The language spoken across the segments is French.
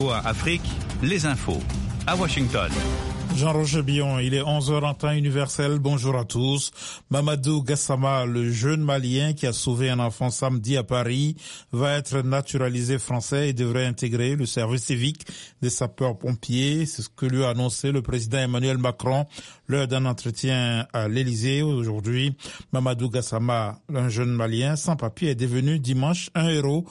Afrique, les infos. À Washington. Jean-Roger Billon, il est 11h en temps universel. Bonjour à tous. Mamadou Gassama, le jeune Malien qui a sauvé un enfant samedi à Paris, va être naturalisé français et devrait intégrer le service civique des sapeurs-pompiers. C'est ce que lui a annoncé le président Emmanuel Macron lors d'un entretien à l'Élysée aujourd'hui. Mamadou Gassama, un jeune Malien sans papier, est devenu dimanche un héros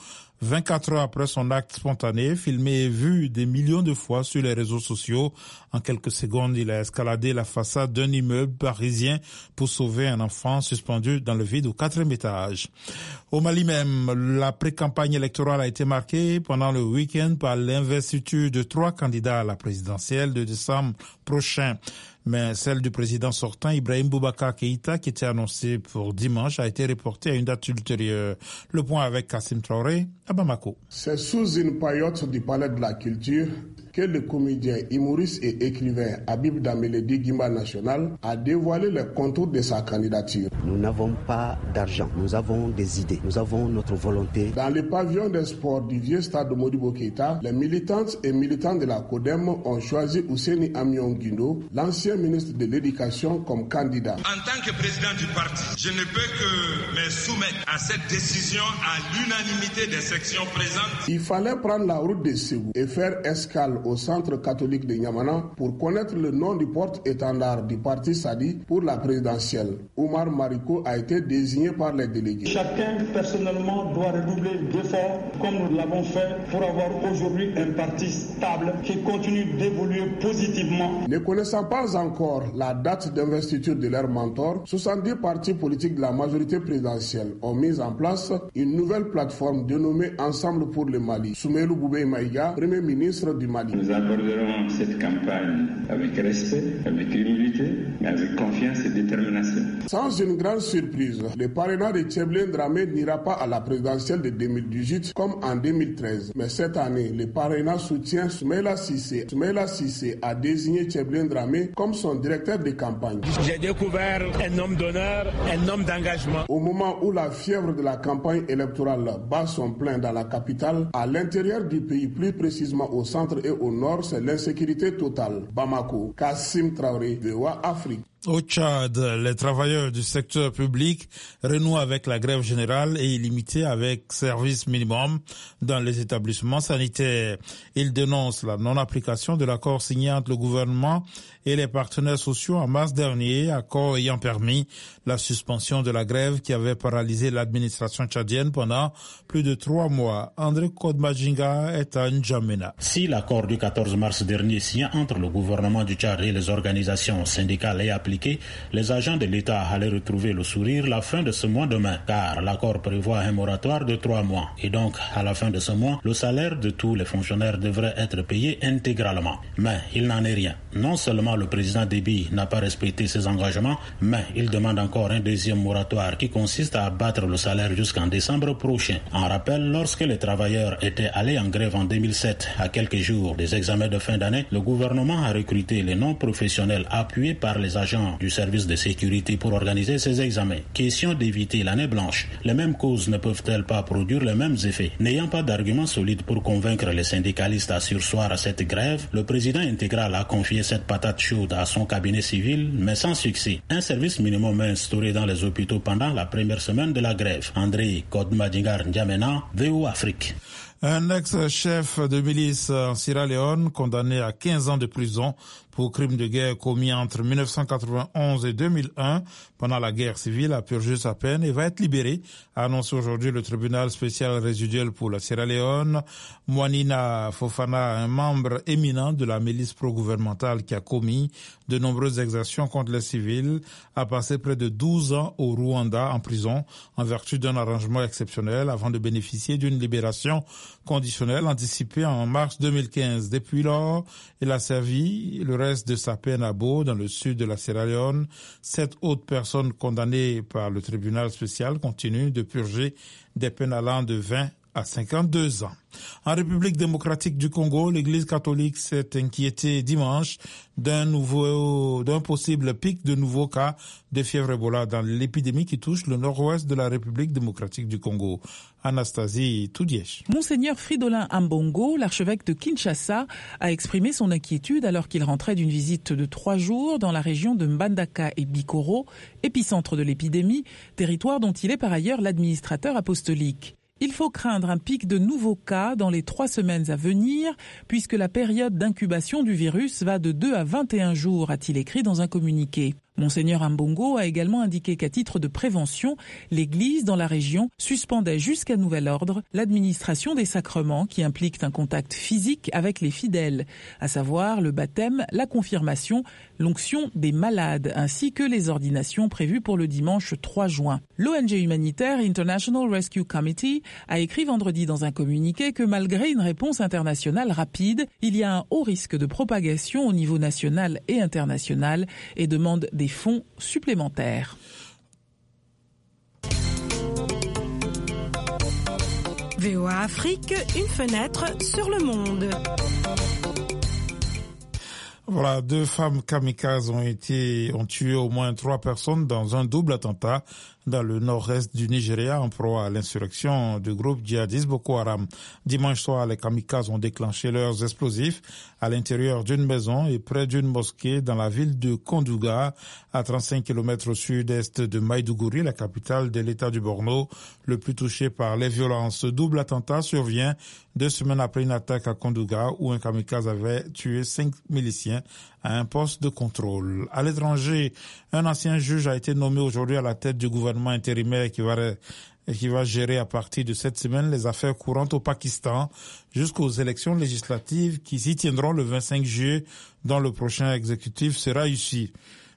24 heures après son acte spontané, filmé et vu des millions de fois sur les réseaux sociaux. En quelques secondes, il a escaladé la façade d'un immeuble parisien pour sauver un enfant suspendu dans le vide au 4e étage. Au Mali même, la pré-campagne électorale a été marquée pendant le week-end par l'investiture de 3 candidats à la présidentielle de décembre prochain. Mais celle du président sortant, Ibrahim Boubacar Keïta, qui était annoncée pour dimanche, a été reportée à une date ultérieure. Le point avec Kassim Traoré à Bamako. C'est sous une paillote du Palais de la Culture que le comédien, humoriste et écrivain Habib Dameledi Gimba National a dévoilé les contours de sa candidature. Nous n'avons pas d'argent, nous avons des idées, nous avons notre volonté. Dans le pavillon des sports du vieux stade de Modibo Keïta, les militantes et militants de la CODEM ont choisi Ousseini Amion Guindo, l'ancien ministre de l'Éducation, comme candidat. En tant que président du parti, je ne peux que me soumettre à cette décision à l'unanimité des sections présentes. Il fallait prendre la route de Ségou et faire escale au centre catholique de Niamana pour connaître le nom du porte-étendard du parti Sadi pour la présidentielle. Oumar Mariko a été désigné par les délégués. Chacun personnellement doit redoubler d'efforts comme nous l'avons fait pour avoir aujourd'hui un parti stable qui continue d'évoluer positivement. Ne connaissant pas encore la date d'investiture de leur mentor, 70 partis politiques de la majorité présidentielle ont mis en place une nouvelle plateforme dénommée Ensemble pour le Mali. Soumaïlou Boubé Maïga, premier ministre du Mali. Nous aborderons cette campagne avec respect, avec humilité, mais avec confiance et détermination. Sans une grande surprise, le parrainage de Tcheblin Dramé n'ira pas à la présidentielle de 2018 comme en 2013. Mais cette année, le parrainage soutient Soumaïla Cissé. Soumaïla Cissé a désigné Tcheblin Dramé comme son directeur de campagne. J'ai découvert un homme d'honneur, un homme d'engagement. Au moment où la fièvre de la campagne électorale bat son plein dans la capitale, à l'intérieur du pays, plus précisément au centre et au nord, c'est l'insécurité totale. Bamako, Kassim Traoré, VOA Afrique. Au Tchad, les travailleurs du secteur public renouent avec la grève générale et illimitée avec service minimum dans les établissements sanitaires. Ils dénoncent la non-application de l'accord signé entre le gouvernement et les partenaires sociaux en mars dernier, accord ayant permis la suspension de la grève qui avait paralysé l'administration tchadienne pendant plus de 3 mois. André Kodmajinga est à N'Djamena. Si l'accord du 14 mars dernier signé entre le gouvernement du Tchad et les organisations syndicales est appliqué, les agents de l'État allaient retrouver le sourire la fin de ce mois de mai, car l'accord prévoit un moratoire de 3 mois. Et donc, à la fin de ce mois, le salaire de tous les fonctionnaires devrait être payé intégralement. Mais il n'en est rien. Non seulement le président Déby n'a pas respecté ses engagements, mais il demande encore un deuxième moratoire qui consiste à abattre le salaire jusqu'en décembre prochain. En rappel, lorsque les travailleurs étaient allés en grève en 2007, à quelques jours des examens de fin d'année, le gouvernement a recruté les non-professionnels appuyés par les agents du service de sécurité pour organiser ces examens. Question d'éviter l'année blanche. Les mêmes causes ne peuvent-elles pas produire les mêmes effets? N'ayant pas d'arguments solides pour convaincre les syndicalistes à surseoir à cette grève, le président intégral a confié cette patate chaude à son cabinet civil, mais sans succès. Un service minimum est instauré dans les hôpitaux pendant la première semaine de la grève. André Kodmadingar N'Djamena, VOA Afrique. Un ex-chef de milice en Sierra Leone, condamné à 15 ans de prison pour crimes de guerre commis entre 1991 et 2001 pendant la guerre civile, a purgé sa peine et va être libéré, a annoncé aujourd'hui le tribunal spécial résiduel pour la Sierra Leone. Mwanina Fofana, un membre éminent de la milice pro-gouvernementale qui a commis de nombreuses exactions contre les civils, a passé près de 12 ans au Rwanda en prison en vertu d'un arrangement exceptionnel avant de bénéficier d'une libération conditionnelle anticipée en mars 2015. Depuis lors, il a servi le reste de sa peine à Bo, dans le sud de la Sierra Leone. 7 autres personnes condamnées par le tribunal spécial continuent de purger des peines allant de 20 à 52 ans. En République démocratique du Congo, l'Église catholique s'est inquiétée dimanche d'un possible pic de nouveaux cas de fièvre Ebola dans l'épidémie qui touche le nord-ouest de la République démocratique du Congo. Anastasie Toudièche. Monseigneur Fridolin Ambongo, l'archevêque de Kinshasa, a exprimé son inquiétude alors qu'il rentrait d'une visite de 3 jours dans la région de Mbandaka et Bikoro, épicentre de l'épidémie, territoire dont il est par ailleurs l'administrateur apostolique. Il faut craindre un pic de nouveaux cas dans les 3 semaines à venir, puisque la période d'incubation du virus va de 2 à 21 jours, a-t-il écrit dans un communiqué. Monseigneur Ambongo a également indiqué qu'à titre de prévention, l'Église dans la région suspendait jusqu'à nouvel ordre l'administration des sacrements qui impliquent un contact physique avec les fidèles, à savoir le baptême, la confirmation, l'onction des malades, ainsi que les ordinations prévues pour le dimanche 3 juin. L'ONG humanitaire International Rescue Committee a écrit vendredi dans un communiqué que malgré une réponse internationale rapide, il y a un haut risque de propagation au niveau national et international et demande des fonds supplémentaires. VOA Afrique, une fenêtre sur le monde. Voilà, 2 femmes kamikazes ont tué au moins 3 personnes dans un double attentat dans le nord-est du Nigeria en proie à l'insurrection du groupe djihadiste Boko Haram. Dimanche soir, les kamikazes ont déclenché leurs explosifs à l'intérieur d'une maison et près d'une mosquée dans la ville de Kondouga, à 35 km au sud-est de Maïdougouri, la capitale de l'État du Borno, le plus touché par les violences. Ce double attentat survient 2 semaines après une attaque à Kondouga où un kamikaze avait tué 5 miliciens à un poste de contrôle. À l'étranger, un ancien juge a été nommé aujourd'hui à la tête du gouvernement intérimaire qui va gérer à partir de cette semaine les affaires courantes au Pakistan jusqu'aux élections législatives qui s'y tiendront le 25 juillet, dont le prochain exécutif sera issu.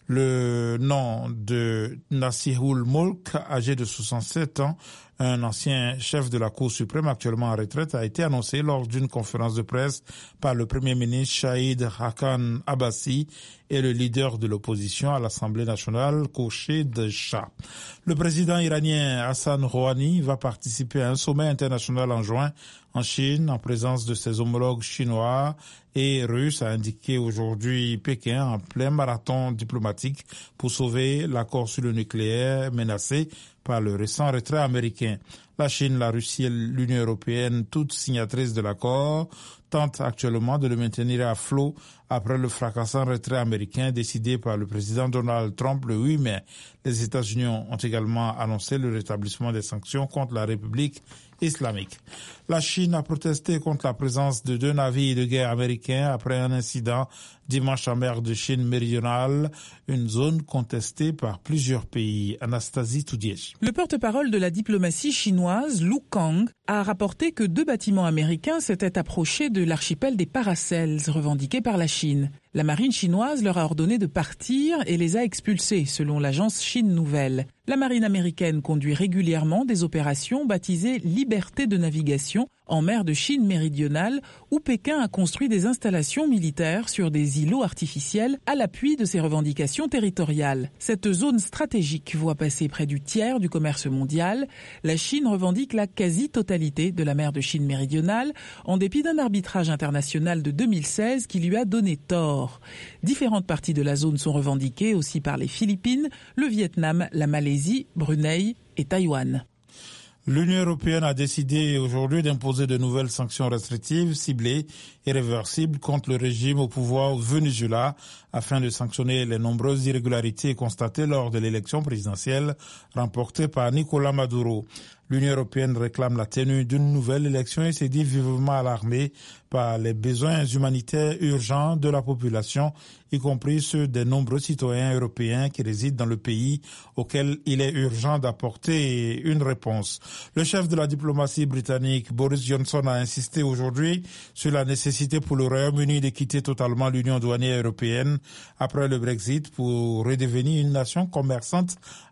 Le nom de Nasihul Mulk, âgé de 67 ans, un ancien chef de la Cour suprême actuellement en retraite, a été annoncé lors d'une conférence de presse par le Premier ministre Shahid Haqqan Abbasi et le leader de l'opposition à l'Assemblée nationale, Khurshid Shah. Le président iranien Hassan Rouhani va participer à un sommet international en juin en Chine, en présence de ses homologues chinois et russes, a indiqué aujourd'hui Pékin en plein marathon diplomatique pour sauver l'accord sur le nucléaire menacé par le récent retrait américain. La Chine, la Russie et l'Union européenne, toutes signatrices de l'accord, tentent actuellement de le maintenir à flot après le fracassant retrait américain décidé par le président Donald Trump le 8 mai. Les États-Unis ont également annoncé le rétablissement des sanctions contre la République islamique. La Chine a protesté contre la présence de 2 navires de guerre américains après un incident dimanche en mer de Chine méridionale, une zone contestée par plusieurs pays. Anastasie Toudièche. Le porte-parole de la diplomatie chinoise, Lu Kang, a rapporté que 2 bâtiments américains s'étaient approchés de l'archipel des Paracels, revendiqué par la Chine. La marine chinoise leur a ordonné de partir et les a expulsés, selon l'agence Chine Nouvelle. La marine américaine conduit régulièrement des opérations baptisées Liberté de navigation en mer de Chine méridionale, où Pékin a construit des installations militaires sur des îlots artificiels à l'appui de ses revendications territoriales. Cette zone stratégique voit passer près du tiers du commerce mondial. La Chine revendique la quasi-totalité de la mer de Chine méridionale, en dépit d'un arbitrage international de 2016 qui lui a donné tort. Différentes parties de la zone sont revendiquées aussi par les Philippines, le Vietnam, la Malaisie, Brunei et Taïwan. L'Union européenne a décidé aujourd'hui d'imposer de nouvelles sanctions restrictives, ciblées et réversibles contre le régime au pouvoir au Venezuela afin de sanctionner les nombreuses irrégularités constatées lors de l'élection présidentielle remportée par Nicolás Maduro. L'Union européenne réclame la tenue d'une nouvelle élection et s'est dit vivement alarmée par les besoins humanitaires urgents de la population, y compris ceux des nombreux citoyens européens qui résident dans le pays auxquels il est urgent d'apporter une réponse. Le chef de la diplomatie britannique, Boris Johnson, a insisté aujourd'hui sur la nécessité pour le Royaume-Uni de quitter totalement l'Union douanière européenne après le Brexit pour redevenir une nation commerçante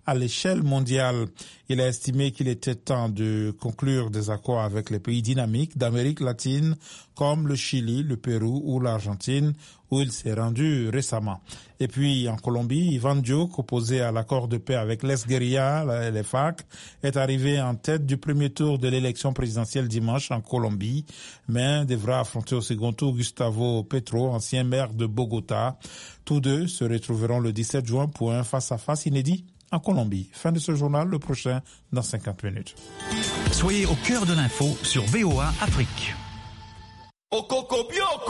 à l'échelle mondiale. Il a estimé qu'il était temps de conclure des accords avec les pays dynamiques d'Amérique latine comme le Chili, le Pérou ou l'Argentine, où il s'est rendu récemment. Et puis en Colombie, Ivan Duque, opposé à l'accord de paix avec l'ex-guérilla, les FARC, est arrivé en tête du premier tour de l'élection présidentielle dimanche en Colombie, mais devra affronter au second tour Gustavo Petro, ancien maire de Bogota. Tous deux se retrouveront le 17 juin pour un face-à-face inédit en Colombie. Fin de ce journal, le prochain dans 50 minutes. Soyez au cœur de l'info sur VOA Afrique.